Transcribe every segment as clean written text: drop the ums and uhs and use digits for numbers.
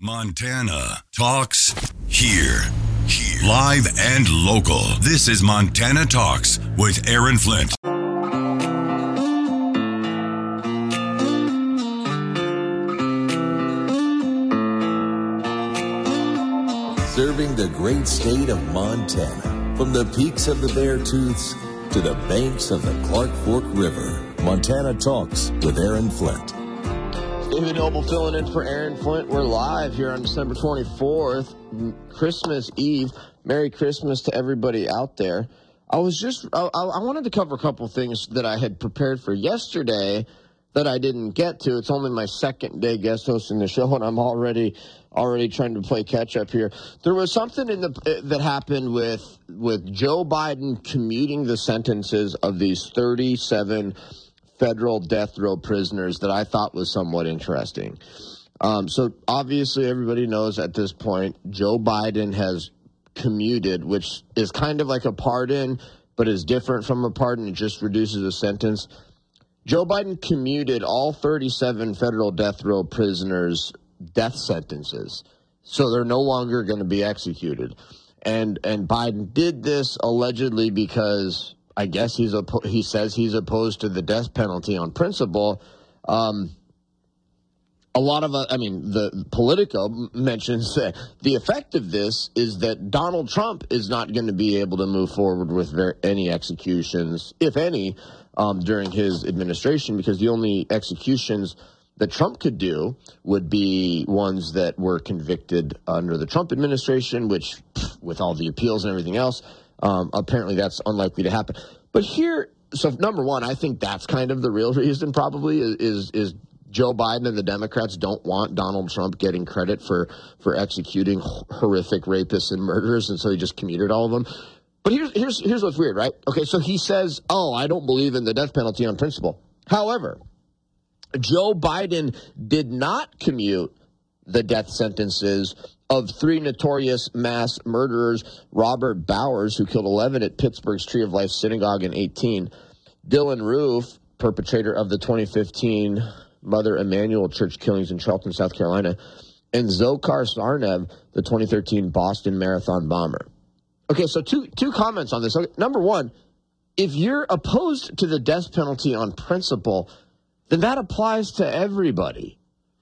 Montana Talks here. Live and local. This is Montana Talks with Aaron Flint. Serving the great state of Montana. From the peaks of the Beartooths to the banks of the Clark Fork River. Montana Talks with Aaron Flint. David Noble filling in for Aaron Flint. We're live here on December 24th, Christmas Eve. Merry Christmas to everybody out there. I wanted to cover a couple things that I had prepared for yesterday that I didn't get to. It's only my second day guest hosting the show, and I'm already trying to play catch up here. There was something that happened with Joe Biden commuting the sentences of these 37 federal death row prisoners that I thought was somewhat interesting. So obviously everybody knows at this point Joe Biden has commuted, which is kind of like a pardon, but is different from a pardon. It just reduces a sentence. Joe Biden commuted all 37 federal death row prisoners' death sentences, so they're no longer going to be executed. And Biden did this allegedly because I guess he says he's opposed to the death penalty on principle. The Politico mentions that the effect of this is that Donald Trump is not going to be able to move forward with any executions, if any, during his administration, because the only executions that Trump could do would be ones that were convicted under the Trump administration, which, with all the appeals and everything else, apparently that's unlikely to happen. But here, so number one, I think that's kind of the real reason probably is Joe Biden and the Democrats don't want Donald Trump getting credit for executing horrific rapists and murderers, and so he just commuted all of them. But here's what's weird, right? Okay, so he says, I don't believe in the death penalty on principle. However, Joe Biden did not commute the death sentences of 3 notorious mass murderers: Robert Bowers, who killed 11 at Pittsburgh's Tree of Life Synagogue in 18, Dylan Roof, perpetrator of the 2015 Mother Emanuel Church killings in Charleston, South Carolina, and Dzhokhar Tsarnaev, the 2013 Boston Marathon bomber. Okay, so two comments on this. Okay, number one, if you're opposed to the death penalty on principle, then that applies to everybody,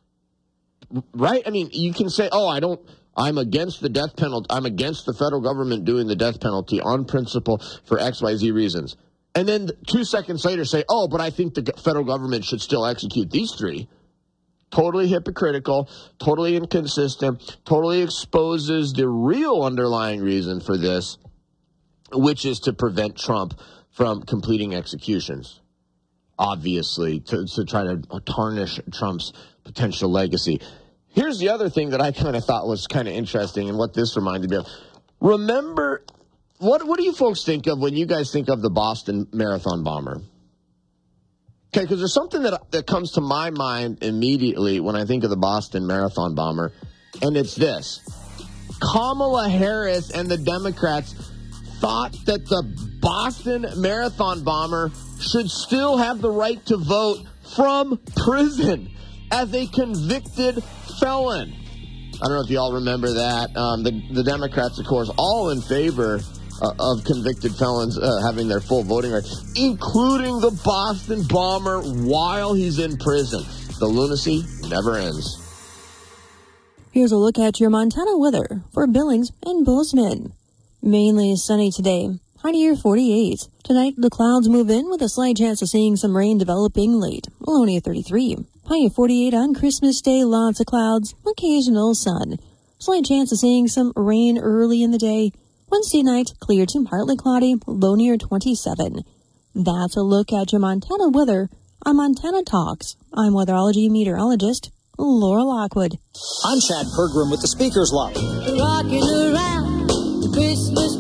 right? I mean, you can say, I'm against the death penalty. I'm against the federal government doing the death penalty on principle for XYZ reasons. And then 2 seconds later say, but I think the federal government should still execute these 3. Totally hypocritical, totally inconsistent, totally exposes the real underlying reason for this, which is to prevent Trump from completing executions, obviously, to try to tarnish Trump's potential legacy. Here's the other thing that I kind of thought was kind of interesting and what this reminded me of. Remember, what do you folks think of when you guys think of the Boston Marathon bomber? Okay, because there's something that comes to my mind immediately when I think of the Boston Marathon bomber, and it's this. Kamala Harris and the Democrats thought that the Boston Marathon bomber should still have the right to vote from prison as a convicted felon. I don't know if you all remember that. The Democrats, of course, all in favor of convicted felons having their full voting rights, including the Boston bomber while he's in prison. The lunacy never ends. Here's a look at your Montana weather for Billings and Bozeman. Mainly sunny today. High near 48. Tonight, the clouds move in with a slight chance of seeing some rain developing late. Low near 33. High of 48 on Christmas Day. Lots of clouds, occasional sun. Slight chance of seeing some rain early in the day. Wednesday night, clear to partly cloudy, low near 27. That's a look at your Montana weather on Montana Talks. I'm weatherology meteorologist Laura Lockwood. I'm Chad Pergram with the Speakers Lobby. Rocking around the Christmas tree.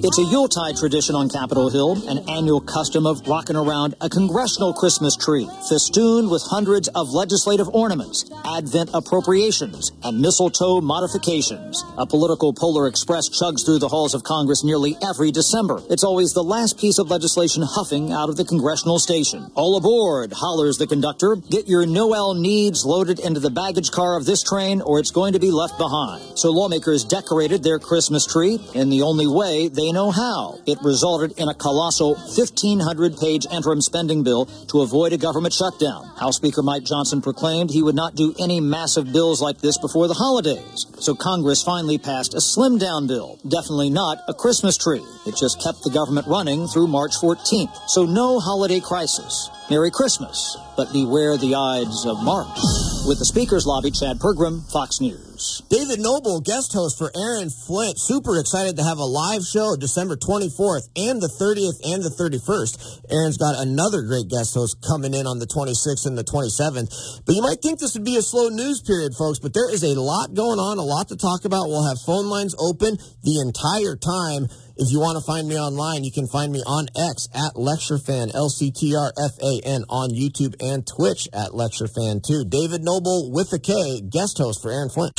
It's a Yuletide tradition on Capitol Hill, an annual custom of rocking around a congressional Christmas tree, festooned with hundreds of legislative ornaments, Advent appropriations, and mistletoe modifications. A political Polar Express chugs through the halls of Congress nearly every December. It's always the last piece of legislation huffing out of the congressional station. All aboard, hollers the conductor. Get your Noel needs loaded into the baggage car of this train, or it's going to be left behind. So lawmakers decorated their Christmas tree in the only way they know how. It resulted in a colossal 1,500-page interim spending bill to avoid a government shutdown. House Speaker Mike Johnson proclaimed he would not do any massive bills like this before the holidays. So Congress finally passed a slimmed-down bill. Definitely not a Christmas tree. It just kept the government running through March 14th. So no holiday crisis. Merry Christmas, but beware the Ides of March. With the Speaker's Lobby, Chad Pergram, Fox News. David Noble, guest host for Aaron Flint. Super excited to have a live show December 24th and the 30th and the 31st. Aaron's got another great guest host coming in on the 26th and the 27th. But you might think this would be a slow news period, folks, but there is a lot going on, a lot to talk about. We'll have phone lines open the entire time. If you want to find me online, you can find me on X at LectureFan, LCTRFAN, on YouTube and Twitch at LectureFan2. David Noble with a K, guest host for Aaron Flint.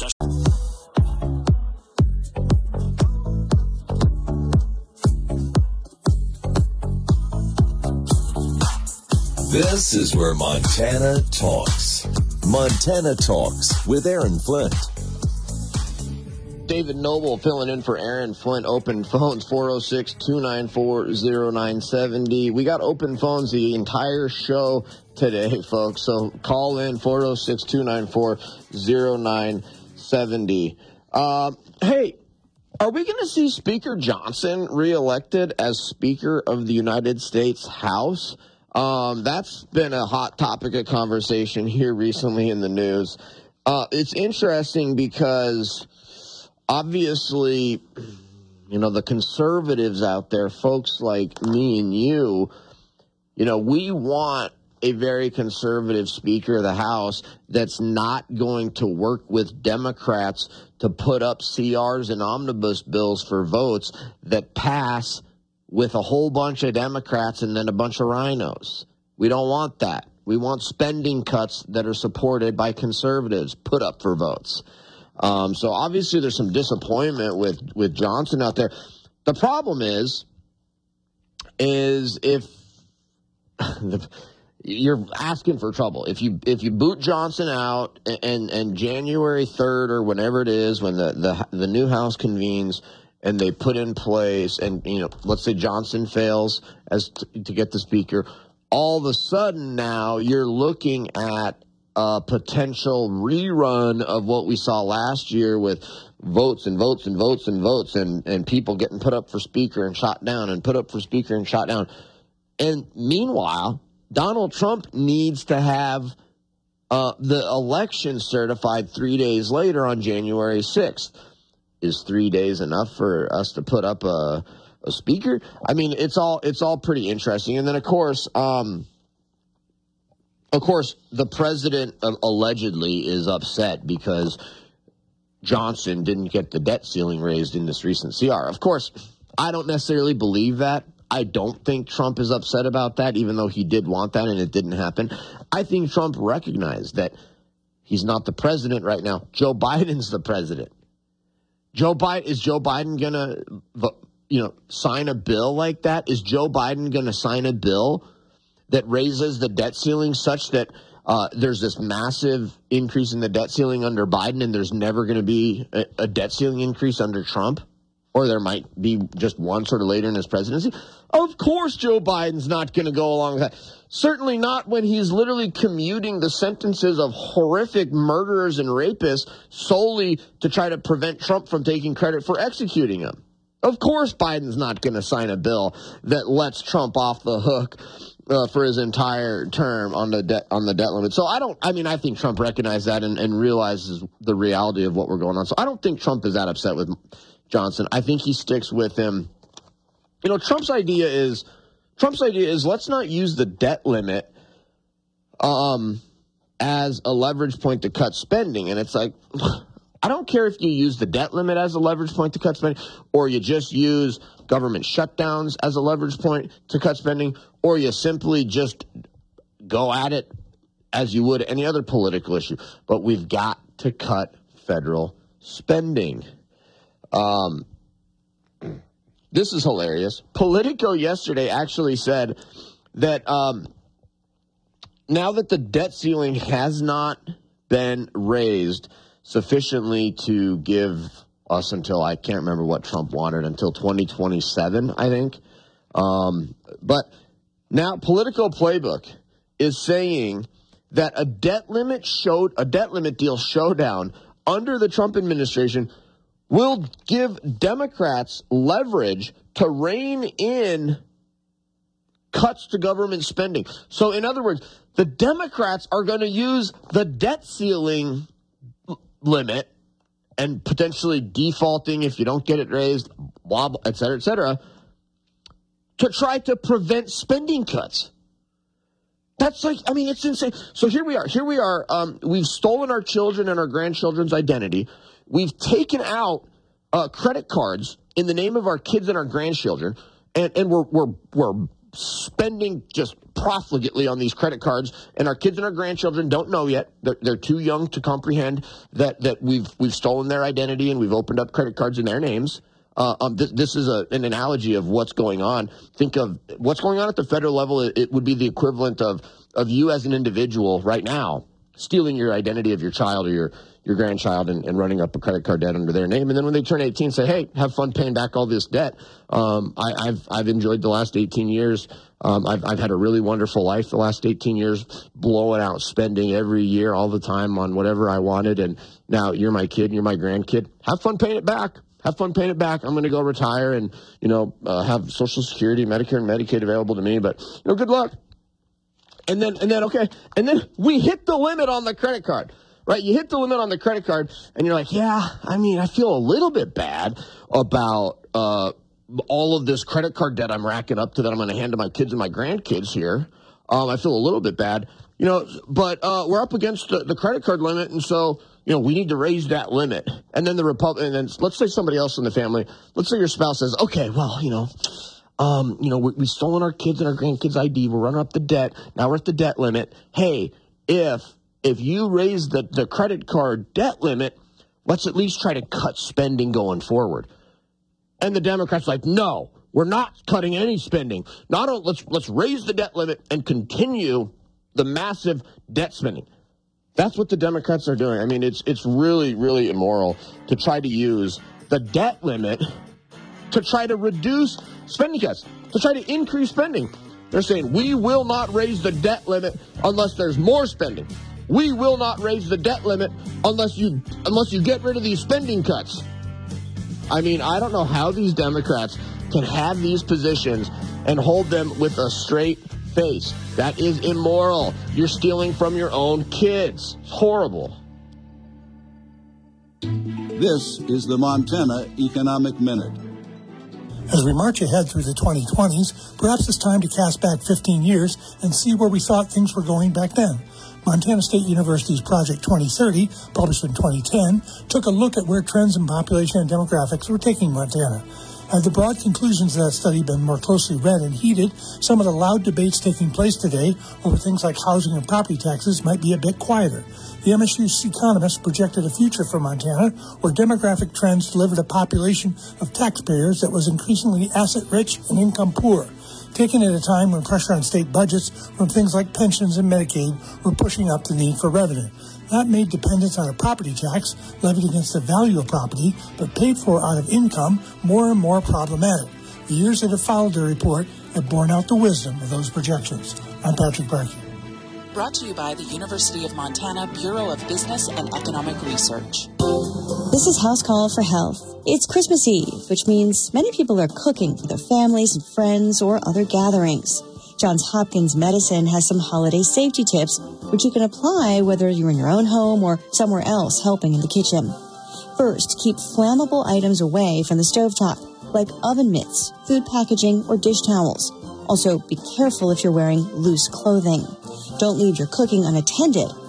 This is where Montana talks. Montana Talks with Aaron Flint. David Noble filling in for Aaron Flint. Open phones, 406-294-0970. We got open phones the entire show today, folks. So call in, 406-294-0970. Hey, are we going to see Speaker Johnson reelected as Speaker of the United States House? That's been a hot topic of conversation here recently in the news. It's interesting because obviously, you know, the conservatives out there, folks like me and you, we want a very conservative Speaker of the House that's not going to work with Democrats to put up CRs and omnibus bills for votes that pass with a whole bunch of Democrats and then a bunch of rhinos. We don't want that. We want spending cuts that are supported by conservatives put up for votes. So obviously there's some disappointment with Johnson out there. The problem is if you're asking for trouble. If you boot Johnson out and January 3rd or whenever it is when the new House convenes and they put in place and let's say Johnson fails to get the Speaker, all of a sudden now you're looking at a potential rerun of what we saw last year with votes and votes and votes and votes and people getting put up for Speaker and shot down and put up for Speaker and shot down. And meanwhile, Donald Trump needs to have the election certified 3 days later on January 6th. Is 3 days enough for us to put up a Speaker? I mean, it's all pretty interesting. And then, of course, the president allegedly is upset because Johnson didn't get the debt ceiling raised in this recent CR. Of course, I don't necessarily believe that. I don't think Trump is upset about that, even though he did want that and it didn't happen. I think Trump recognized that he's not the president right now. Joe Biden's the president. Is Joe Biden going to, sign a bill like that? Is Joe Biden going to sign a bill that raises the debt ceiling such that there's this massive increase in the debt ceiling under Biden and there's never going to be a debt ceiling increase under Trump? Or there might be just one sort of later in his presidency? Of course Joe Biden's not going to go along with that. Certainly not when he's literally commuting the sentences of horrific murderers and rapists solely to try to prevent Trump from taking credit for executing them. Of course Biden's not going to sign a bill that lets Trump off the hook for his entire term on the debt limit. So I think Trump recognized that and realizes the reality of what we're going on. So I don't think Trump is that upset with Johnson. I think he sticks with him. Trump's idea is let's not use the debt limit as a leverage point to cut spending. And it's like, I don't care if you use the debt limit as a leverage point to cut spending, or you just use government shutdowns as a leverage point to cut spending, or you simply just go at it as you would any other political issue. But we've got to cut federal spending. This is hilarious. Politico yesterday actually said that now that the debt ceiling has not been raised sufficiently to give us until, I can't remember what Trump wanted, until 2027, I think. But now Politico Playbook is saying that a debt limit deal showdown under the Trump administration will give Democrats leverage to rein in cuts to government spending. So in other words, the Democrats are going to use the debt ceiling limit and potentially defaulting if you don't get it raised, blah, blah, et cetera, to try to prevent spending cuts. That's it's insane. So here we are. We've stolen our children and our grandchildren's identity. We've taken out credit cards in the name of our kids and our grandchildren, and we're spending just profligately on these credit cards, and our kids and our grandchildren don't know yet. They're too young to comprehend that we've stolen their identity and we've opened up credit cards in their names. This is an analogy of what's going on. Think of what's going on at the federal level. It would be the equivalent of you as an individual right now stealing your identity of your child or your grandchild and running up a credit card debt under their name. And then when they turn 18, say, hey, have fun paying back all this debt. I've enjoyed the last 18 years. I've had a really wonderful life the last 18 years, blowing out spending every year all the time on whatever I wanted. And now you're my kid and you're my grandkid. Have fun paying it back. Have fun paying it back. I'm going to go retire and, have Social Security, Medicare, and Medicaid available to me. But, good luck. And then we hit the limit on the credit card, right? You hit the limit on the credit card and you're like, I feel a little bit bad about all of this credit card debt I'm racking up that I'm going to hand to my kids and my grandkids here. I feel a little bit bad, but we're up against the credit card limit. And so, we need to raise that limit. And then and then let's say somebody else in the family, let's say your spouse says, okay, well, we've stolen our kids and our grandkids' ID. We're running up the debt. Now we're at the debt limit. Hey, if you raise the credit card debt limit, let's at least try to cut spending going forward. And the Democrats are like, no, we're not cutting any spending. Let's raise the debt limit and continue the massive debt spending. That's what the Democrats are doing. It's really, really immoral to try to use the debt limit to try to reduce spending cuts, to try to increase spending. They're saying, we will not raise the debt limit unless there's more spending. We will not raise the debt limit unless you get rid of these spending cuts. I don't know how these Democrats can have these positions and hold them with a straight face. That is immoral. You're stealing from your own kids. It's horrible. This is the Montana Economic Minute. As we march ahead through the 2020s, perhaps it's time to cast back 15 years and see where we thought things were going back then. Montana State University's Project 2030, published in 2010, took a look at where trends in population and demographics were taking Montana. Had the broad conclusions of that study been more closely read and heeded, some of the loud debates taking place today over things like housing and property taxes might be a bit quieter. The MSU's economists projected a future for Montana where demographic trends delivered a population of taxpayers that was increasingly asset-rich and income-poor, taken at a time when pressure on state budgets from things like pensions and Medicaid were pushing up the need for revenue. That made dependence on a property tax levied against the value of property but paid for out of income more and more problematic. The years that have followed the report have borne out the wisdom of those projections. I'm Patrick Barkey. Brought to you by the University of Montana Bureau of Business and Economic Research. This is House Call for Health. It's Christmas Eve, which means many people are cooking for their families and friends or other gatherings. Johns Hopkins Medicine has some holiday safety tips, which you can apply whether you're in your own home or somewhere else helping in the kitchen. First, keep flammable items away from the stovetop, like oven mitts, food packaging, or dish towels. Also, be careful if you're wearing loose clothing. Don't leave your cooking unattended.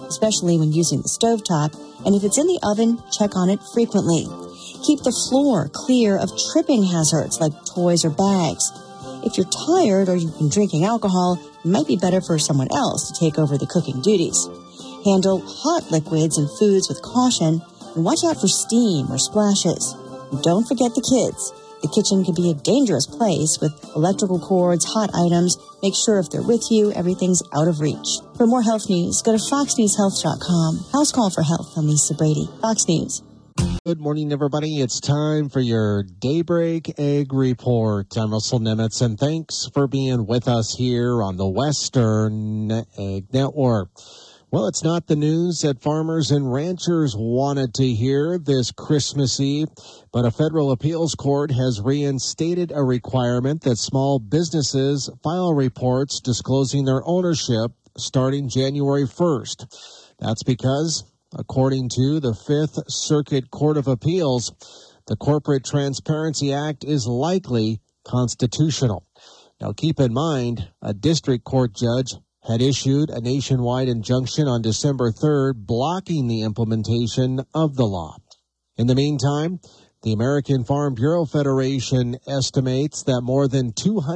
especially when using the stovetop, and if it's in the oven, check on it frequently. Keep the floor clear of tripping hazards like toys or bags. If you're tired or you've been drinking alcohol, it might be better for someone else to take over the cooking duties. Handle hot liquids and foods with caution, and watch out for steam or splashes. And don't forget the kids. The kitchen can be a dangerous place with electrical cords, hot items. Make sure if they're with you, everything's out of reach. For more health news, go to foxnewshealth.com. House Call for Health. I'm Lisa Brady. Fox News. Good morning, everybody. It's time for your Daybreak Egg Report. I'm Russell Nemitz, and thanks for being with us here on the Western Egg Network. Well, it's not the news that farmers and ranchers wanted to hear this Christmas Eve, but a federal appeals court has reinstated a requirement that small businesses file reports disclosing their ownership starting January 1st. That's because, according to the Fifth Circuit Court of Appeals, the Corporate Transparency Act is likely constitutional. Now, keep in mind, a district court judge had issued a nationwide injunction on December 3rd blocking the implementation of the law. In the meantime, the American Farm Bureau Federation estimates that more than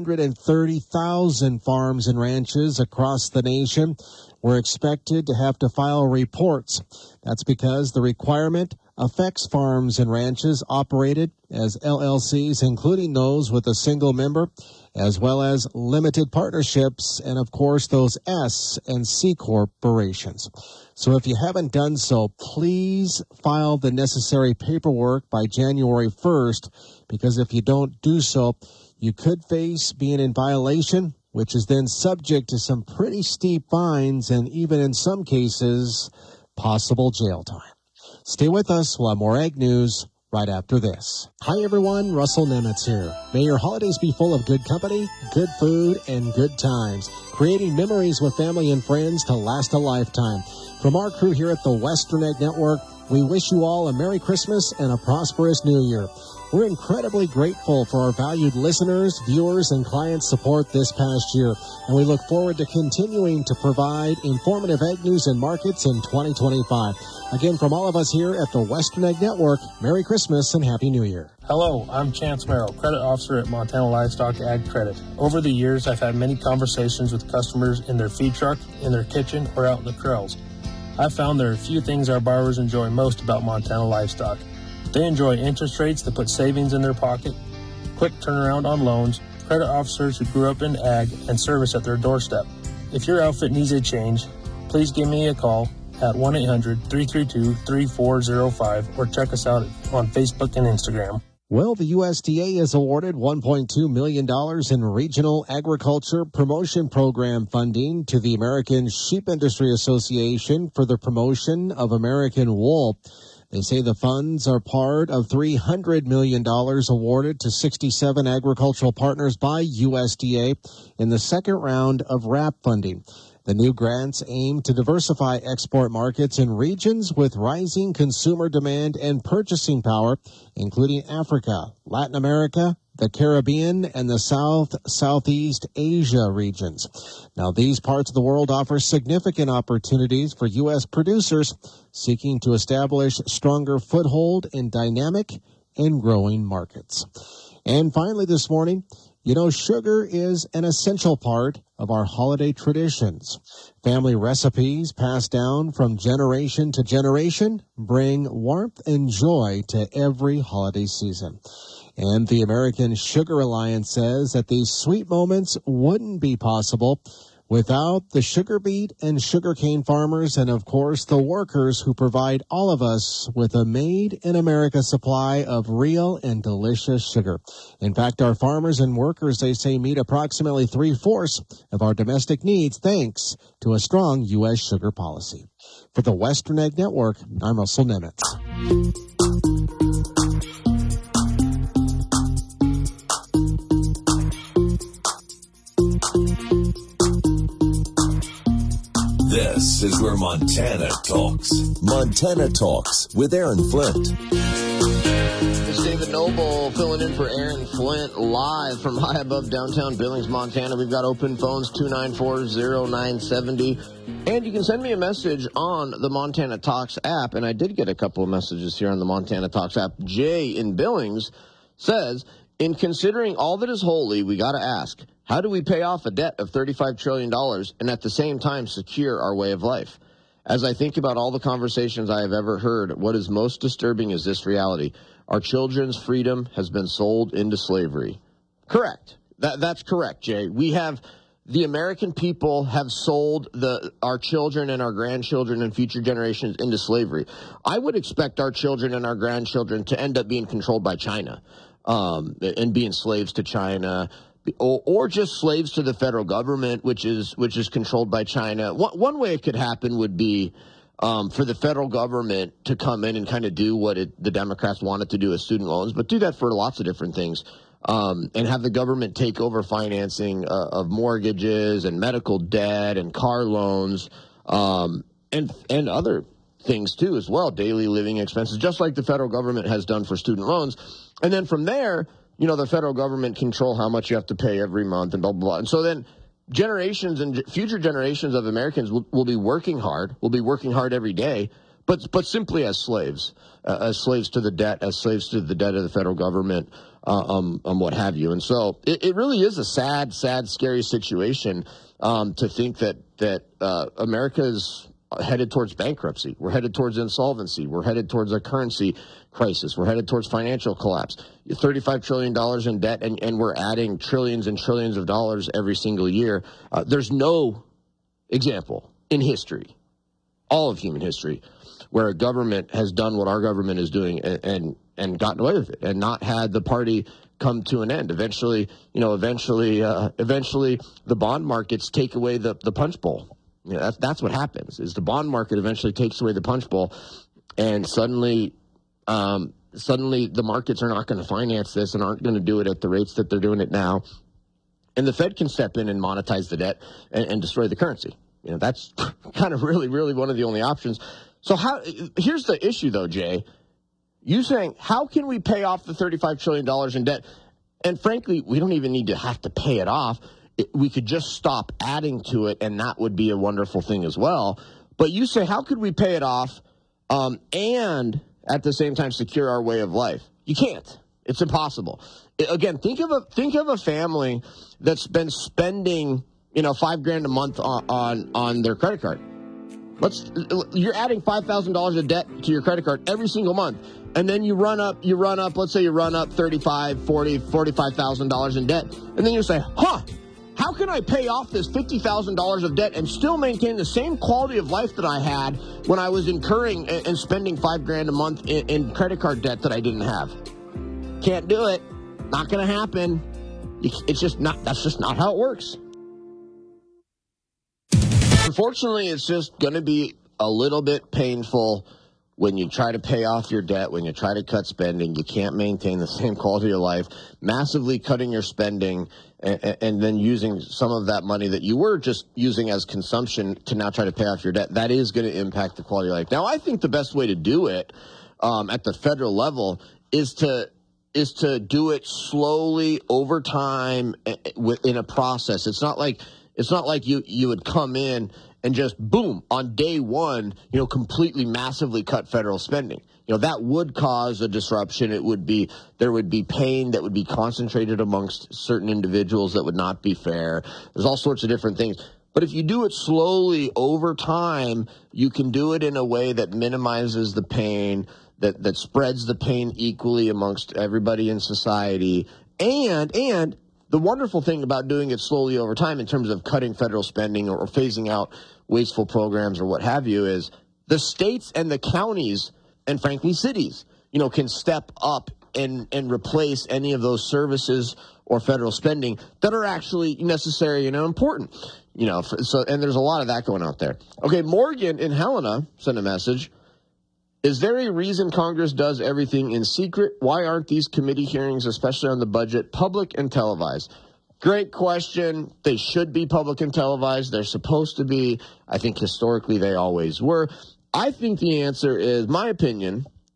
230,000 farms and ranches across the nation were expected to have to file reports. That's because the requirement affects farms and ranches operated as LLCs, including those with a single member, as well as limited partnerships, and of course those S and C corporations. So if you haven't done so, please file the necessary paperwork by January 1st, because if you don't do so, you could face being in violation, which is then subject to some pretty steep fines and even in some cases, possible jail time. Stay with us. We'll have more Ag News right after this. Hi, everyone. Russell Nemitz here. May your holidays be full of good company, good food, and good times, creating memories with family and friends to last a lifetime. From our crew here at the Western Egg Network, we wish you all a Merry Christmas and a prosperous New Year. We're incredibly grateful for our valued listeners, viewers, and clients' support this past year, and we look forward to continuing to provide informative egg news and markets in 2025. Again, from all of us here at the Western Egg Network, Merry Christmas and Happy New Year. Hello, I'm Chance Merrill, Credit Officer at Montana Livestock Ag Credit. Over the years, I've had many conversations with customers in their feed truck, in their kitchen, or out in the corrals. I've found there are a few things our borrowers enjoy most about Montana Livestock. They enjoy interest rates that put savings in their pocket, quick turnaround on loans, credit officers who grew up in ag, and service at their doorstep. If your outfit needs a change, please give me a call at 1-800-332-3405 or check us out on Facebook and Instagram. Well, the USDA has awarded $1.2 million in Regional Agriculture Promotion Program funding to the American Sheep Industry Association for the promotion of American wool. They say the funds are part of $300 million awarded to 67 agricultural partners by USDA in the second round of RAP funding. The new grants aim to diversify export markets in regions with rising consumer demand and purchasing power, including Africa, Latin America, the Caribbean, and the Southeast Asia regions. Now, these parts of the world offer significant opportunities for U.S. producers seeking to establish stronger foothold in dynamic and growing markets. And finally this morning, you know, sugar is an essential part of our holiday traditions. Family recipes passed down from generation to generation bring warmth and joy to every holiday season. And the American Sugar Alliance says that these sweet moments wouldn't be possible without the sugar beet and sugarcane farmers and, of course, the workers who provide all of us with a made-in-America supply of real and delicious sugar. In fact, our farmers and workers, they say, meet approximately 3/4 of our domestic needs thanks to a strong U.S. sugar policy. For the Western Egg Network, I'm Russell Nemitz. This is where Montana talks. Montana Talks with Aaron Flint. This is David Noble filling in for Aaron Flint live from high above downtown Billings, Montana. We've got open phones 294-0970. And you can send me a message on the Montana Talks app. And I did get a couple of messages here on the Montana Talks app. Jay in Billings says, in considering all that is holy, we got to ask, how do we pay off a debt of $35 trillion and at the same time secure our way of life? As I think about all the conversations I have ever heard, what is most disturbing is this reality. Our children's freedom has been sold into slavery. Correct. That's correct, Jay. The American people have sold our children and our grandchildren and future generations into slavery. I would expect our children and our grandchildren to end up being controlled by China, and being slaves to China, or just slaves to the federal government, which is controlled by China. One way it could happen would be for the federal government to come in and kind of do what the Democrats wanted to do with student loans, but do that for lots of different things, and have the government take over financing of mortgages and medical debt and car loans, and other things too as well, daily living expenses, just like the federal government has done for student loans. And then from there, the federal government control how much you have to pay every month and blah, blah, blah. And so then generations and future generations of Americans will be working hard, every day, but simply as slaves to the debt, as slaves to the debt of the federal government, what have you. And so it really is a sad, scary situation to think that America is headed towards bankruptcy. We're headed towards insolvency. We're headed towards a currency crisis. We're headed towards financial collapse. $35 trillion in debt, and we're adding trillions and trillions of dollars every single year. There's no example in history, all of human history, where a government has done what our government is doing and gotten away with it and not had the party come to an end. Eventually, the bond markets take away the punch bowl. That's what happens, is the bond market eventually takes away the punch bowl, and suddenly the markets are not going to finance this and aren't going to do it at the rates that they're doing it now. And the Fed can step in and monetize the debt and destroy the currency. That's kind of really, really one of the only options. So here's the issue, though, Jay. You saying, how can we pay off the $35 trillion in debt? And frankly, we don't even need to have to pay it off. We could just stop adding to it, and that would be a wonderful thing as well. But you say, how could we pay it off and at the same time secure our way of life? You can't. It's impossible. Again, think of a family that's been spending $5,000 a month on their credit card. You're adding $5,000 of debt to your credit card every single month, and then you run up. Let's say you run up $35,000, $40,000, $45,000 in debt, and then you say, how can I pay off this $50,000 of debt and still maintain the same quality of life that I had when I was incurring and spending $5,000 a month in credit card debt that I didn't have? Can't do it. Not going to happen. That's just not how it works. Unfortunately, it's just going to be a little bit painful when you try to pay off your debt, when you try to cut spending. You can't maintain the same quality of life, massively cutting your spending and then using some of that money that you were just using as consumption to now try to pay off your debt. That is going to impact the quality of life. Now, I think the best way to do it at the federal level is to do it slowly over time in a process. It's not like you would come in and just boom on day one, completely massively cut federal spending. That would cause a disruption. There would be pain that would be concentrated amongst certain individuals that would not be fair. There's all sorts of different things. But if you do it slowly over time, you can do it in a way that minimizes the pain, that spreads the pain equally amongst everybody in society. And the wonderful thing about doing it slowly over time in terms of cutting federal spending or phasing out wasteful programs or what have you is the states and the counties and frankly cities, can step up and replace any of those services or federal spending that are actually necessary and important. And there's a lot of that going out there. Okay, Morgan in Helena sent a message. Is there a reason Congress does everything in secret? Why aren't these committee hearings, especially on the budget, public and televised? Great question. They should be public and televised. They're supposed to be. I think historically they always were. I think the answer is, my opinion,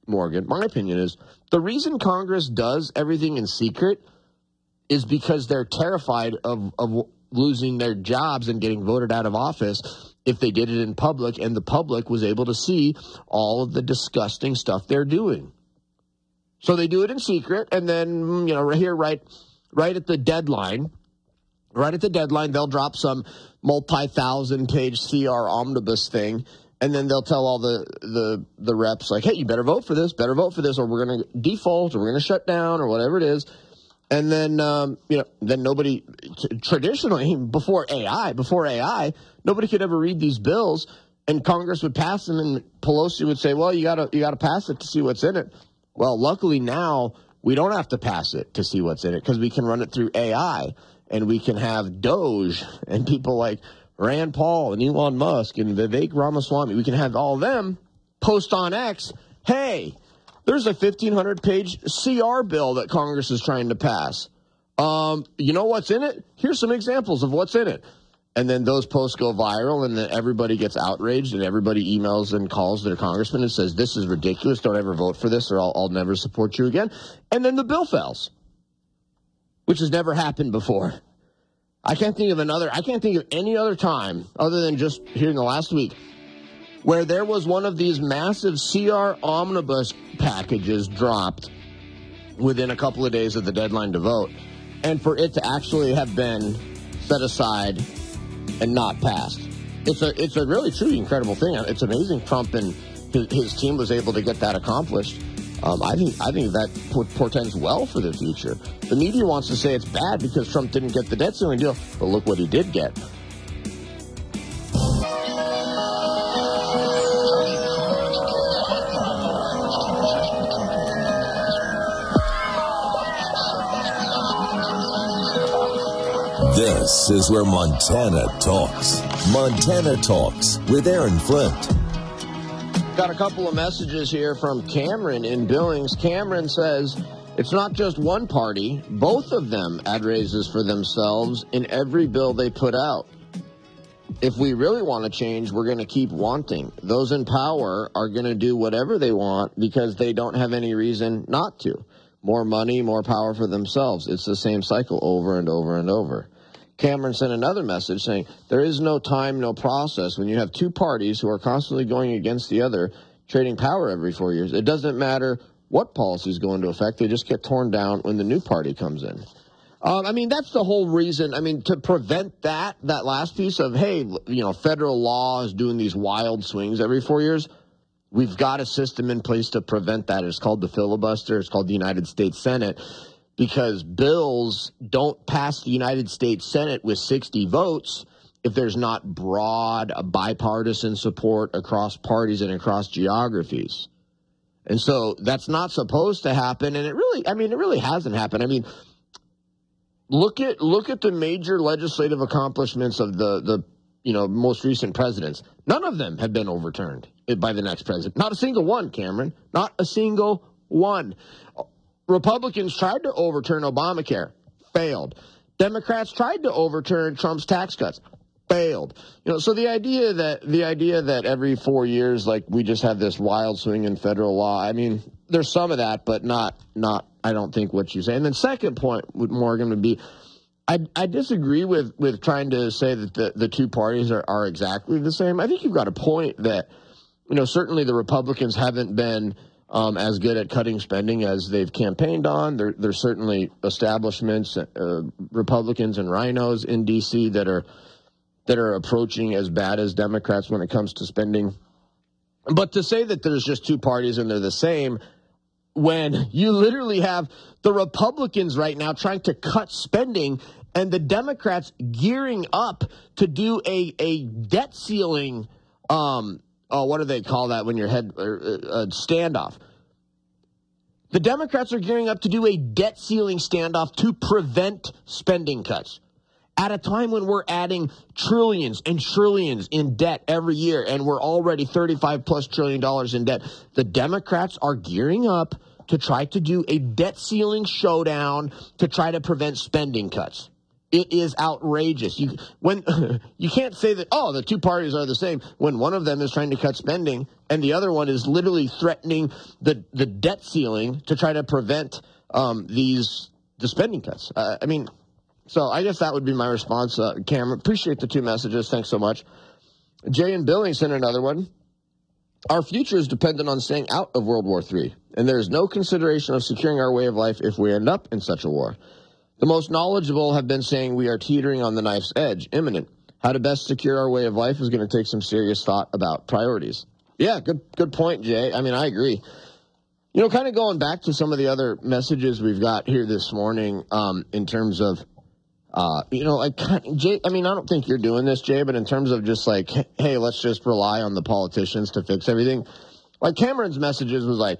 Morgan, my opinion is the reason Congress does everything in secret is because they're terrified of losing their jobs and getting voted out of office if they did it in public, and the public was able to see all of the disgusting stuff they're doing. So they do it in secret, and then, right at the deadline, they'll drop some multi-thousand-page CR omnibus thing, and then they'll tell all the reps, like, hey, you better vote for this, or we're going to default, or we're going to shut down, or whatever it is. And then, then nobody, traditionally, before AI, nobody could ever read these bills, and Congress would pass them, and Pelosi would say, well, you gotta pass it to see what's in it. Well, luckily now, we don't have to pass it to see what's in it, because we can run it through AI, and we can have Doge, and people like Rand Paul, and Elon Musk, and Vivek Ramaswamy, we can have all of them post on X, hey, there's a 1,500-page CR bill that Congress is trying to pass. You know what's in it? Here's some examples of what's in it. And then those posts go viral, and then everybody gets outraged, and everybody emails and calls their congressman and says, this is ridiculous, don't ever vote for this, or I'll never support you again. And then the bill fails, which has never happened before. I can't think of any other time, other than just here in the last week, where there was one of these massive CR omnibus packages dropped within a couple of days of the deadline to vote, and for it to actually have been set aside and not passed. It's a really, truly incredible thing. It's amazing Trump and his team was able to get that accomplished. I think that portends well for the future. The media wants to say it's bad because Trump didn't get the debt ceiling deal, but look what he did get. This is where Montana talks. Montana Talks with Aaron Flint. Got a couple of messages here from Cameron in Billings. Cameron says, it's not just one party. Both of them add raises for themselves in every bill they put out. If we really want to change, we're going to keep wanting. Those in power are going to do whatever they want because they don't have any reason not to. More money, more power for themselves. It's the same cycle over and over and over. Cameron sent another message saying, there is no time, no process. When you have two parties who are constantly going against the other, trading power every 4 years, it doesn't matter what policies go into effect. They just get torn down when the new party comes in. That's the whole reason. To prevent that last piece of, hey, federal law is doing these wild swings every 4 years. We've got a system in place to prevent that. It's called the filibuster. It's called the United States Senate. Because bills don't pass the United States Senate with 60 votes if there's not broad bipartisan support across parties and across geographies. And so that's not supposed to happen, and it really hasn't happened. Look at the major legislative accomplishments of the most recent presidents. None of them have been overturned by the next president. Not a single one, Cameron. Not a single one. Republicans tried to overturn Obamacare, failed. Democrats tried to overturn Trump's tax cuts, failed. So the idea that every 4 years, like, we just have this wild swing in federal law, there's some of that, but not I don't think what you say. And then second point, Morgan, would be I disagree with trying to say that the two parties are exactly the same. I think you've got a point that, certainly the Republicans haven't been as good at cutting spending as they've campaigned on. There's certainly establishments, Republicans and rhinos in D.C. that are approaching as bad as Democrats when it comes to spending. But to say that there's just two parties and they're the same, when you literally have the Republicans right now trying to cut spending and the Democrats gearing up to do a debt ceiling, what do they call that when your head standoff? The Democrats are gearing up to do a debt ceiling standoff to prevent spending cuts at a time when we're adding trillions and trillions in debt every year, and we're already $35+ trillion in debt. The Democrats are gearing up to try to do a debt ceiling showdown to try to prevent spending cuts. It is outrageous. You can't say that, the two parties are the same when one of them is trying to cut spending And the other one is literally threatening the debt ceiling to try to prevent the spending cuts. So I guess that would be my response. Cameron, appreciate the 2 messages. Thanks so much. Jay and Billings sent another one. Our future is dependent on staying out of World War III, and there is no consideration of securing our way of life if we end up in such a war. The most knowledgeable have been saying we are teetering on the knife's edge, imminent. How to best secure our way of life is going to take some serious thought about priorities. Yeah, good point, Jay. I agree. Kind of going back to some of the other messages we've got here this morning in terms of, Jay, I don't think you're doing this, Jay, but in terms of just like, hey, let's just rely on the politicians to fix everything. Like Cameron's messages was like,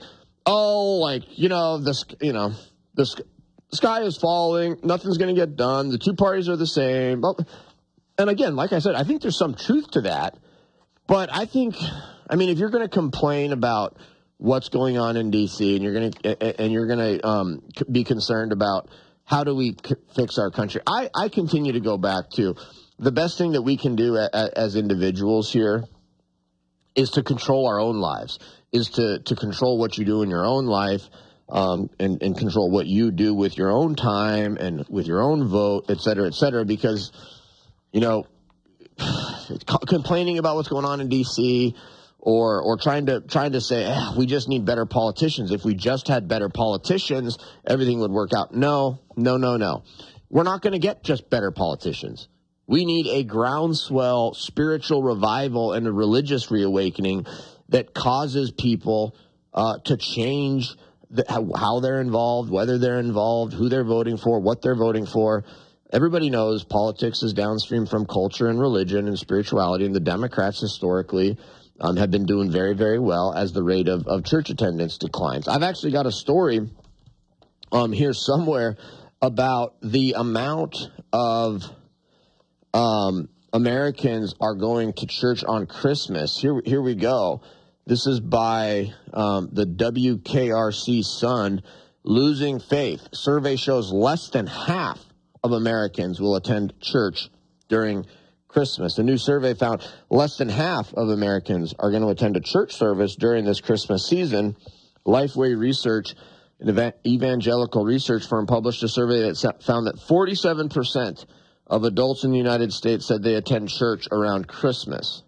the sky is falling, nothing's going to get done, the two parties are the same. And again, like I said, I think there's some truth to that. But I think, if you're going to complain about what's going on in D.C. and you're going to be concerned about how do we fix our country, I continue to go back to the best thing that we can do as individuals here is to control our own lives, is to control what you do in your own life, and control what you do with your own time and with your own vote, et cetera, because, complaining about what's going on in D.C. or trying to say, we just need better politicians. If we just had better politicians, everything would work out. No. We're not going to get just better politicians. We need a groundswell spiritual revival and a religious reawakening that causes people to change how they're involved, whether they're involved, who they're voting for, what they're voting for. Everybody knows politics is downstream from culture and religion and spirituality, and the Democrats historically have been doing very, very well as the rate of church attendance declines. I've actually got a story here somewhere about the amount of Americans are going to church on Christmas. Here we go. This is by the WKRC Sun. Losing faith. Survey shows less than half of Americans will attend church during Christmas. A new survey found less than half of Americans are going to attend a church service during this Christmas season. Lifeway Research, an evangelical research firm, published a survey that found that 47% of adults in the United States said they attend church around Christmas.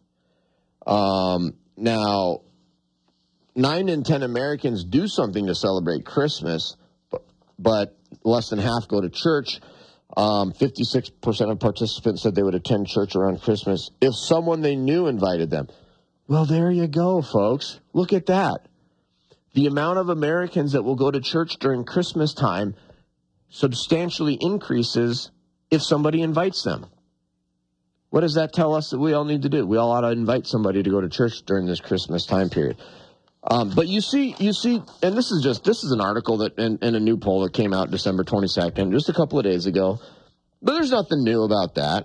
Now, 9 in 10 Americans do something to celebrate Christmas, but less than half go to church. 56% of participants said they would attend church around Christmas if someone they knew invited them. Well, there you go, folks. Look at that. The amount of Americans that will go to church during Christmas time substantially increases if somebody invites them. What does that tell us that we all need to do? We all ought to invite somebody to go to church during this Christmas time period. But you see, and this is an article that in a new poll that came out December 22nd, just a couple of days ago. But there's nothing new about that.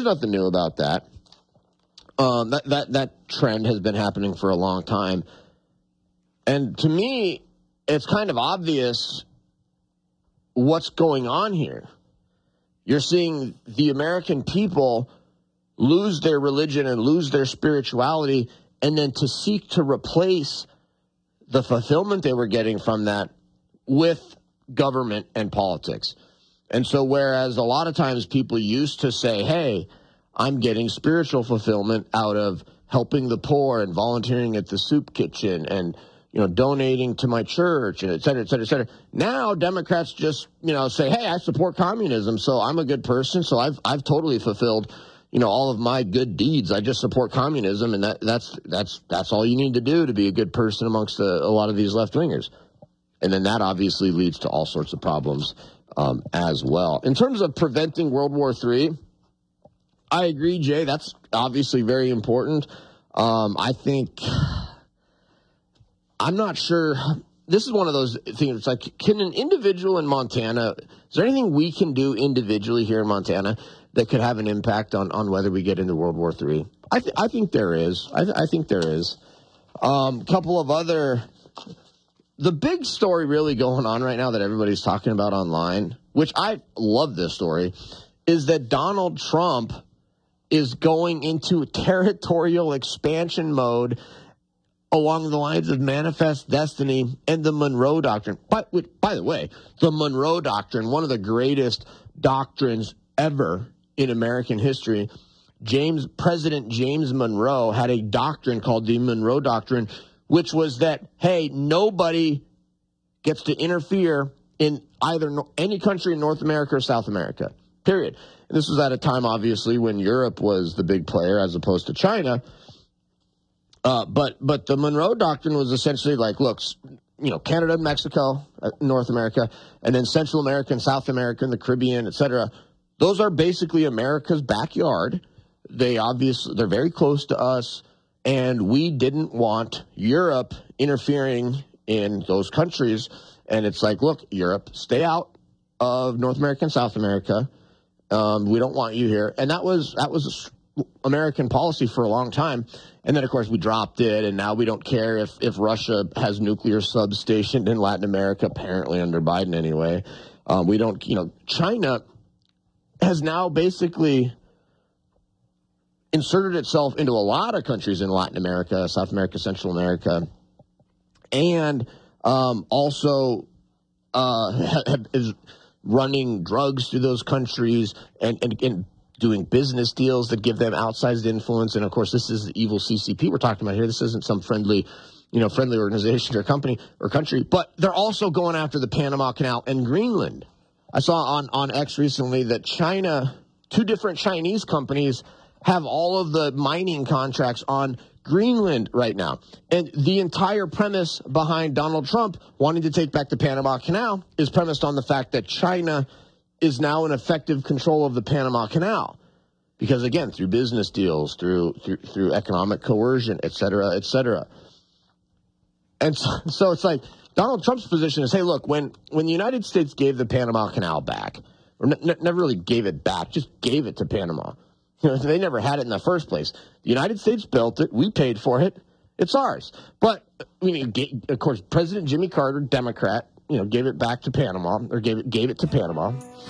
That trend has been happening for a long time. And to me, it's kind of obvious what's going on here. You're seeing the American people lose their religion and lose their spirituality, and then to seek to replace the fulfillment they were getting from that with government and politics. And so whereas a lot of times people used to say, hey, I'm getting spiritual fulfillment out of helping the poor and volunteering at the soup kitchen and, donating to my church and et cetera, et cetera, et cetera. Now Democrats just, say, hey, I support communism, so I'm a good person, so I've totally fulfilled all of my good deeds. I just support communism, and that's all you need to do to be a good person amongst a lot of these left-wingers. And then that obviously leads to all sorts of problems as well. In terms of preventing World War III, I agree, Jay. That's obviously very important. I'm not sure. This is one of those things. It's like, can an individual in Montana, is there anything we can do individually here in Montana that could have an impact on whether we get into World War III? I think there is. I think there is. Couple of other, the big story really going on right now that everybody's talking about online, which I love this story, is that Donald Trump is going into territorial expansion mode along the lines of Manifest Destiny and the Monroe Doctrine. By the way, the Monroe Doctrine, one of the greatest doctrines ever in American history. President James Monroe had a doctrine called the Monroe Doctrine, which was that, hey, nobody gets to interfere in either any country in North America or South America, period. And this was at a time, obviously, when Europe was the big player as opposed to China. But the Monroe Doctrine was essentially like, look, Canada, Mexico, North America, and then Central America and South America and the Caribbean, et cetera. Those are basically America's backyard. They're very close to us, and we didn't want Europe interfering in those countries. And it's like, look, Europe, stay out of North America and South America. We don't want you here. And that was American policy for a long time. And then, of course, we dropped it, and now we don't care if Russia has nuclear subs stationed in Latin America, apparently under Biden anyway. We don't, China has now basically inserted itself into a lot of countries in Latin America, South America, Central America, and also is running drugs through those countries and doing business deals that give them outsized influence. And, of course, this is the evil CCP we're talking about here. This isn't some friendly organization or company or country. But they're also going after the Panama Canal and Greenland. I saw on X recently that China, 2 different Chinese companies have all of the mining contracts on Greenland right now. And the entire premise behind Donald Trump wanting to take back the Panama Canal is premised on the fact that China is now in effective control of the Panama Canal. Because, again, through business deals, through economic coercion, et cetera, et cetera. And so it's like Donald Trump's position is, hey, look, when the United States gave the Panama Canal back, or never really gave it back, just gave it to Panama. They never had it in the first place. The United States built it. We paid for it. It's ours. But, of course, President Jimmy Carter, Democrat, gave it back to Panama, or gave it to Panama.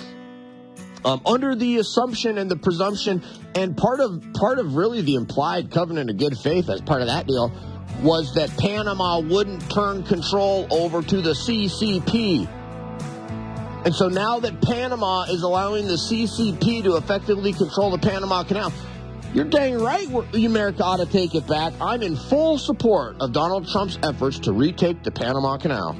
Under the assumption and the presumption, and part of really the implied covenant of good faith as part of that deal was that Panama wouldn't turn control over to the CCP. And so now that Panama is allowing the CCP to effectively control the Panama Canal, you're dang right America ought to take it back. I'm in full support of Donald Trump's efforts to retake the Panama Canal.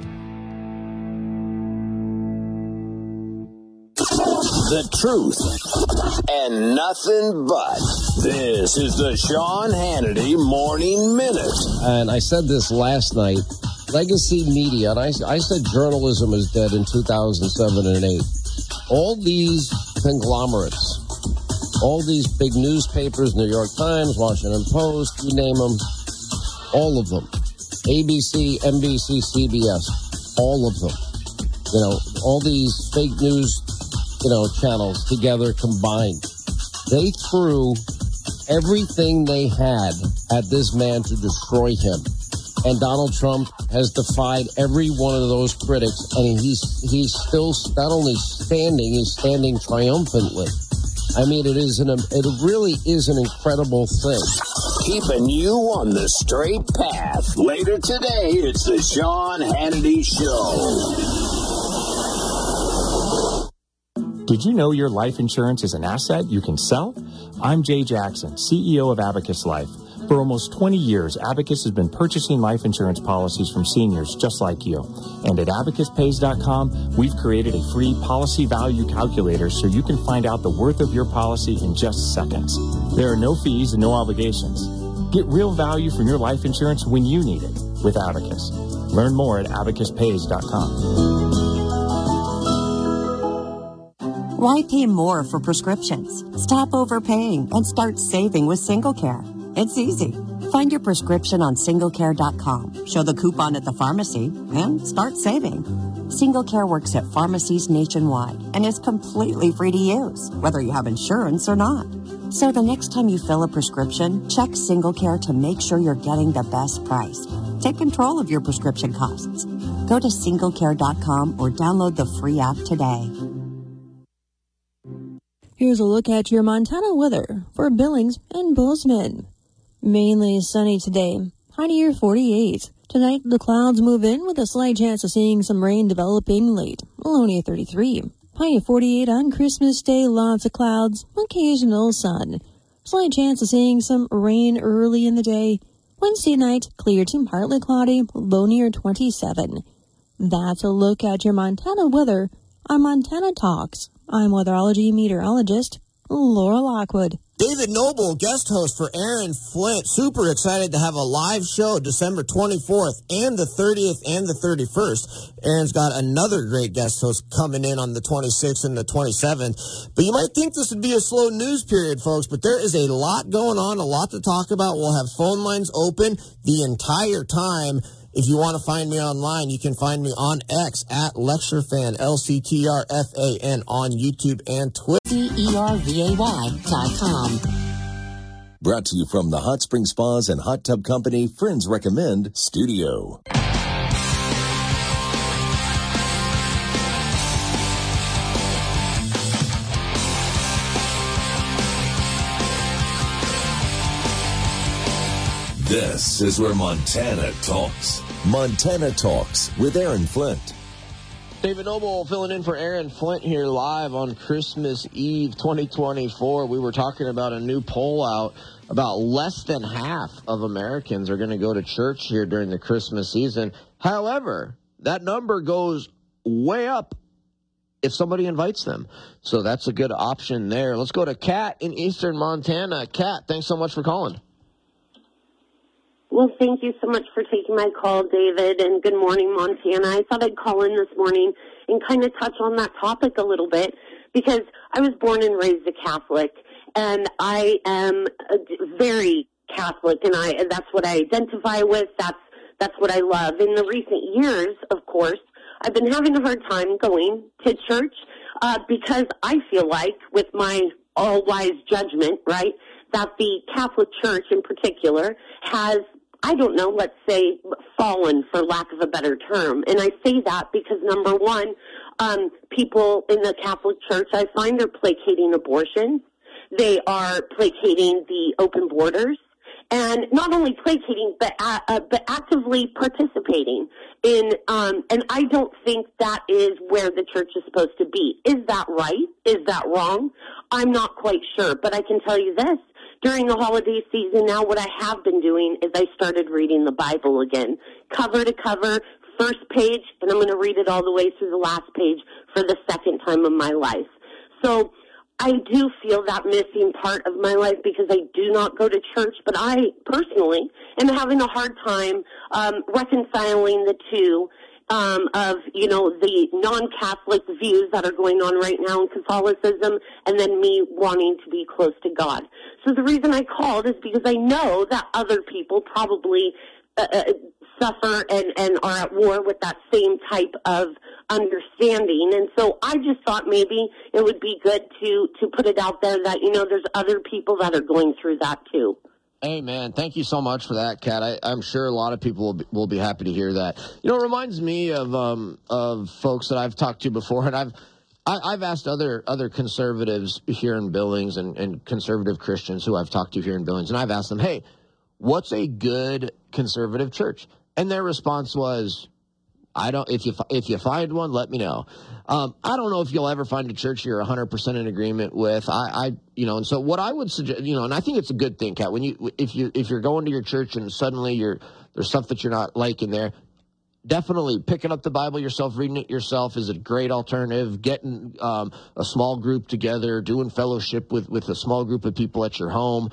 The truth and nothing but. This is the Sean Hannity Morning Minute. And I said this last night. Legacy media, and I said journalism is dead in 2007 and 8. All these conglomerates, all these big newspapers, New York Times, Washington Post, you name them, all of them, ABC, NBC, CBS, all of them, all these fake news, channels together combined. They threw everything they had at this man to destroy him. And Donald Trump has defied every one of those critics, and he's still not only standing, he's standing triumphantly. I mean, it really is an incredible thing. Keeping you on the straight path. Later today, it's the Sean Hannity Show. Did you know your life insurance is an asset you can sell? I'm Jay Jackson, CEO of Abacus Life. For almost 20 years, Abacus has been purchasing life insurance policies from seniors just like you. And at abacuspays.com, we've created a free policy value calculator so you can find out the worth of your policy in just seconds. There are no fees and no obligations. Get real value from your life insurance when you need it with Abacus. Learn more at abacuspays.com. Why pay more for prescriptions? Stop overpaying and start saving with SingleCare. It's easy. Find your prescription on SingleCare.com. Show the coupon at the pharmacy and start saving. SingleCare works at pharmacies nationwide and is completely free to use, whether you have insurance or not. So the next time you fill a prescription, check SingleCare to make sure you're getting the best price. Take control of your prescription costs. Go to SingleCare.com or download the free app today. Here's a look at your Montana weather for Billings and Bozeman. Mainly sunny today. high near 48. Tonight, the clouds move in with a slight chance of seeing some rain developing late, low near 33. High of 48 on Christmas Day, lots of clouds, occasional sun. Slight chance of seeing some rain early in the day. Wednesday night, clear to partly cloudy, low near 27. That's a look at your Montana weather on Montana Talks. I'm weatherology meteorologist Laura Lockwood. David Noble, guest host for Aaron Flint. Super excited to have a live show December 24th and the 30th and the 31st. Aaron's got another great guest host coming in on the 26th and the 27th. But you might think this would be a slow news period, folks, but there is a lot going on, a lot to talk about. We'll have phone lines open the entire time. If you want to find me online, you can find me on X at LectureFan, LCTRFAN, on YouTube and Twitter. DERVAY.com. Brought to you from the Hot Spring Spas and Hot Tub Company Friends Recommend Studio. This is where Montana talks. Montana Talks with Aaron Flint. David Noble filling in for Aaron Flint here live on Christmas Eve 2024. We were talking about a new poll out. About less than half of Americans are going to go to church here during the Christmas season. However, that number goes way up if somebody invites them. So that's a good option there. Let's go to Kat in eastern Montana. Kat, thanks so much for calling. Well, thank you so much for taking my call, David, and good morning, Montana. I thought I'd call in this morning and kind of touch on that topic a little bit because I was born and raised a Catholic, and I am very Catholic, and that's what I identify with. That's what I love. In the recent years, of course, I've been having a hard time going to church because I feel like, with my all-wise judgment, right, that the Catholic Church in particular has, I don't know, let's say, fallen, for lack of a better term. And I say that because, number one, people in the Catholic Church, I find, they're placating abortion. They are placating the open borders. And not only placating, but actively participating in, and I don't think that is where the church is supposed to be. Is that right? Is that wrong? I'm not quite sure, but I can tell you this. During the holiday season now, what I have been doing is I started reading the Bible again, cover to cover, first page, and I'm going to read it all the way through the last page for the second time of my life. So I do feel that missing part of my life because I do not go to church, but I personally am having a hard time reconciling the two of, you know, the non-Catholic views that are going on right now in Catholicism and then me wanting to be close to God. So the reason I called is because I know that other people probably suffer and are at war with that same type of understanding. And so I just thought maybe it would be good to put it out there that, you know, there's other people that are going through that too. Amen. Thank you so much for that, Kat. I'm sure a lot of people will be happy to hear that. You know, it reminds me of folks that I've talked to before, and I've asked other conservatives here in Billings and conservative Christians who I've talked to here in Billings, and I've asked them, hey, what's a good conservative church? And their response was, I don't. If you find one, let me know. I don't know if you'll ever find a church you're 100% in agreement with. And so what I would suggest, and I think it's a good thing, Kat. If you're going to your church and suddenly there's stuff that you're not liking there, definitely picking up the Bible yourself, reading it yourself is a great alternative. Getting a small group together, doing fellowship with a small group of people at your home,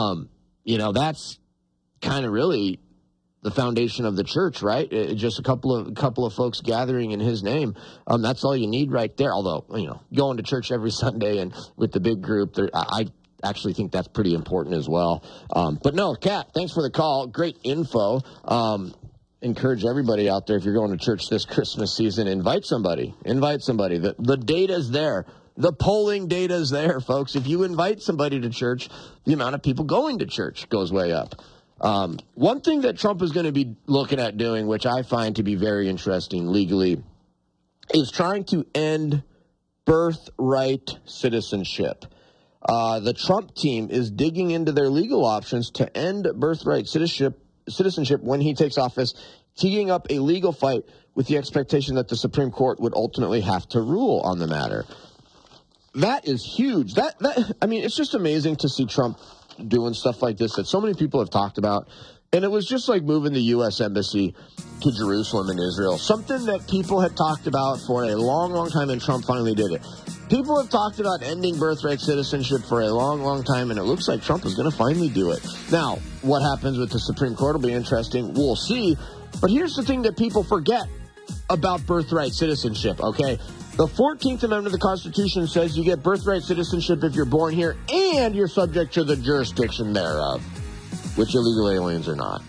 that's kind of really the foundation of the church, right? Just a couple of folks gathering in his name. That's all you need right there. Although, going to church every Sunday and with the big group, I actually think that's pretty important as well. But no, Kat, thanks for the call. Great info. Encourage everybody out there, if you're going to church this Christmas season, invite somebody. The data's there. The polling data's there, folks. If you invite somebody to church, the amount of people going to church goes way up. One thing that Trump is going to be looking at doing, which I find to be very interesting legally, is trying to end birthright citizenship. The Trump team is digging into their legal options to end birthright citizenship citizenship when he takes office, teeing up a legal fight with the expectation that the Supreme Court would ultimately have to rule on the matter. That is huge. I mean, it's just amazing to see Trump doing stuff like this that so many people have talked about. And it was just like moving the U.S. Embassy to Jerusalem in Israel, something that people had talked about for a long, long time, and Trump finally did it. People have talked about ending birthright citizenship for a long, long time, and it looks like Trump is going to finally do it. Now, what happens with the Supreme Court will be interesting. We'll see. But here's the thing that people forget about birthright citizenship, okay? The 14th Amendment of the Constitution says you get birthright citizenship if you're born here and you're subject to the jurisdiction thereof, which illegal aliens are not.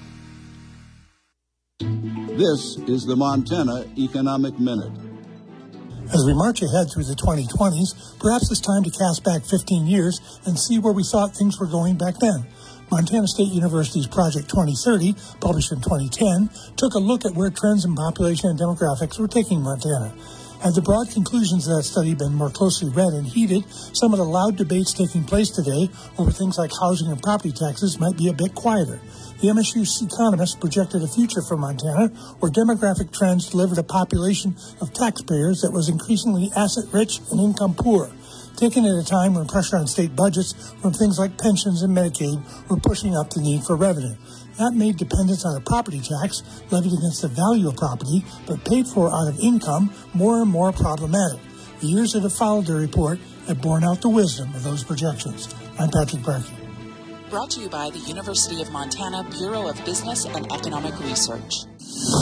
This is the Montana Economic Minute. As we march ahead through the 2020s, perhaps it's time to cast back 15 years and see where we thought things were going back then. Montana State University's Project 2030, published in 2010, took a look at where trends in population and demographics were taking Montana. Had the broad conclusions of that study been more closely read and heeded, some of the loud debates taking place today over things like housing and property taxes might be a bit quieter. The MSU economists projected a future for Montana where demographic trends delivered a population of taxpayers that was increasingly asset-rich and income-poor, taken at a time when pressure on state budgets from things like pensions and Medicaid were pushing up the need for revenue. That made dependence on a property tax levied against the value of property, but paid for out of income, more and more problematic. The years that have followed the report have borne out the wisdom of those projections. I'm Patrick Barkey. Brought to you by the University of Montana Bureau of Business and Economic Research.